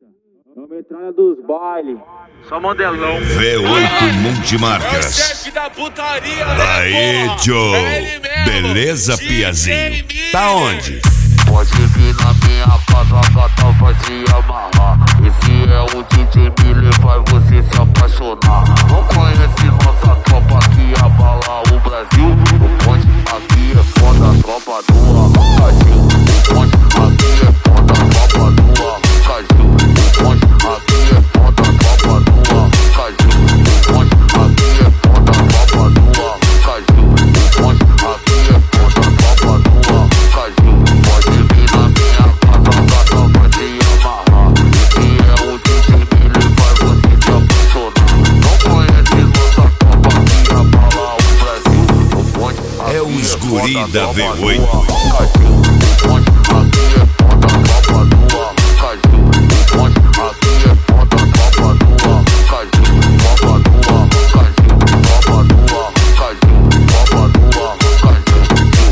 É uma metralha dos baile. Só modelão. V8 multimarcas. É o chefe da putaria, Daí, né, porra? Joe. É ele mesmo. Beleza, DJ Piazinho? Miller. Tá onde? Pode vir na minha casa, a gata vai se amarrar. Esse é o DJ Miller, vai você se apaixonar. Não conhece nossa tropa que abala o Brasil? O ponte aqui é foda, a tropa do Arrancadinho. O ponte aqui é foda, a tropa do Arrancadinho. O ponte aqui é foda, a tropa do Arrancadinho. O ponte aqui é foda, a tropa do Arrancadinho. O ponte aqui é foda, a tropa do Arrancadinho. Pode vir na minha casa, a gata vai se amarrar. Esse é o DJ Miller, vai você se apaixonar. Não conhece nossa tropa que abala o Brasil? O ponte É aqui os é guri foda, a da tropa do V8. Arrancadinho. O ponte aqui é foda, a tropa do Arrancadinho. O ponte aqui é foda, a tropa do Arrancadinho. Tropa do Arrancadinho, tropa do Arrancadinho, tropa do Arrancadinho.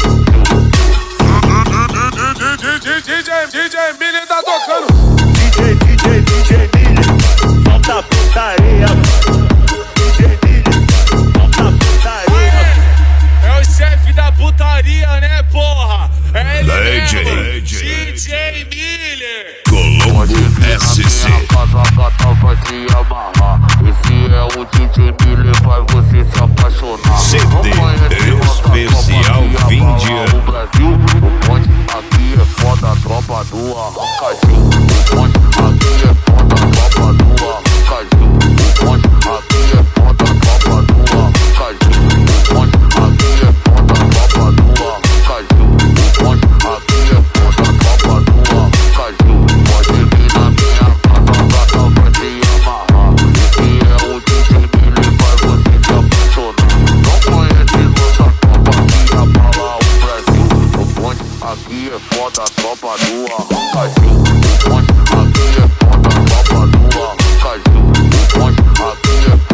DJ Miller tá tocando. DJ Miller, solta a putaria. DJ Miller, solta a putaria. É o chefe da putaria, né, porra? É ele DJ. mesmo. DJ Miller. Colombo SC. Na minha casa, a gata vai se amarrar. Esse é o DJ Miller, vai você se apaixonar. CD Não conhece nossa especial tropa que fim abala de o ano. Brasil? O ponte aqui é foda, a tropa do Arrancadinho. O ponte aqui é foda, a tropa do Arrancadinho. O ponte aqui é foda, a tropa do Arrancadinho. O ponte aqui é foda, a tropa do Arrancadinho. O ponte aqui é foda, a tropa do Arrancadinho. Pode vir na minha casa, a gata vai se amarrar. Esse é o DJ Miller, vai você se apaixonar. Não conhece nossa tropa que abala o Brasil? O ponte aqui é foda, a tropa do Arrancadinho. O ponte aqui é foda, a tropa do Arrancadinho. O ponte aqui é